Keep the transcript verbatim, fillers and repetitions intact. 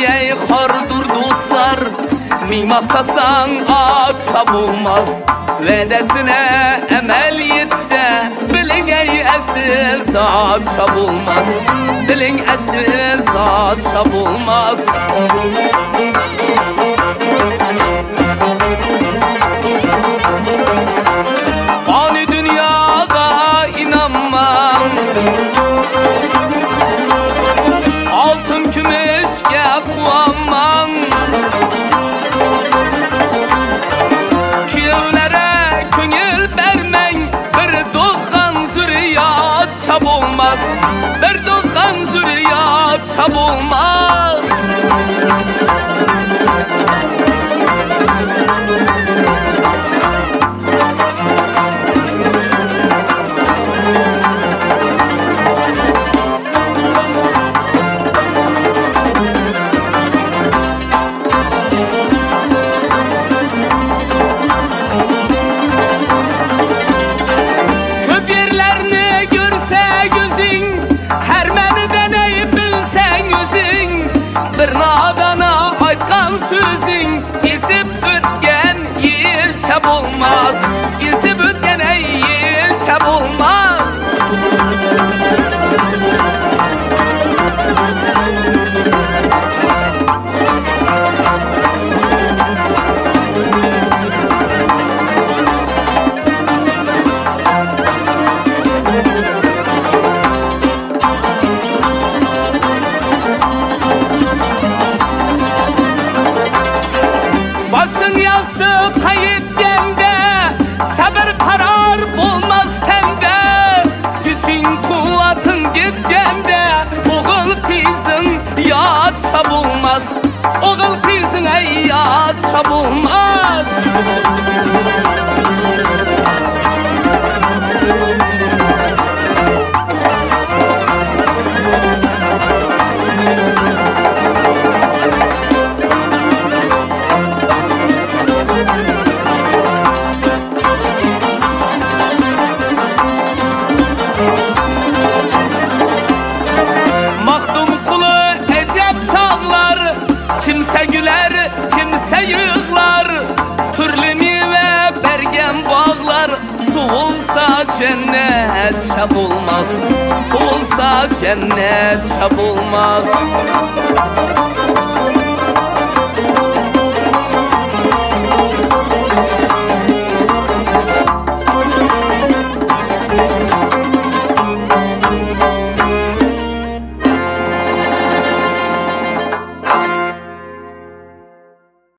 bilgey hardur dostlar, mimaqtasan açab olmaz. Vedesine emel yetse, bilgey esiz açab olmaz. Dilin esiz açab olmaz. Fani dünyada inanmam, altın kümüşge puanman. Kiyevlere köngül vermen, bir dokkan zürriyat çab olmaz. Bir dokkan zürriyat çab olmaz. Bir nadana aytkan sözün esip ötken yil çab olmaz. Esip ötken ey yil çab olmaz. Başın yazdı kayıp gende, sabır karar bulmaz sende. Gücün kuvvatın gitgende, oğul kızın yad çab olmaz. Oğul kızın ey yad çab olmaz. Kimse güler, kimse yığlar, türlü meyve bergen bağlar. Soğulsa cennet çab olmaz, soğulsa cennet çab olmaz.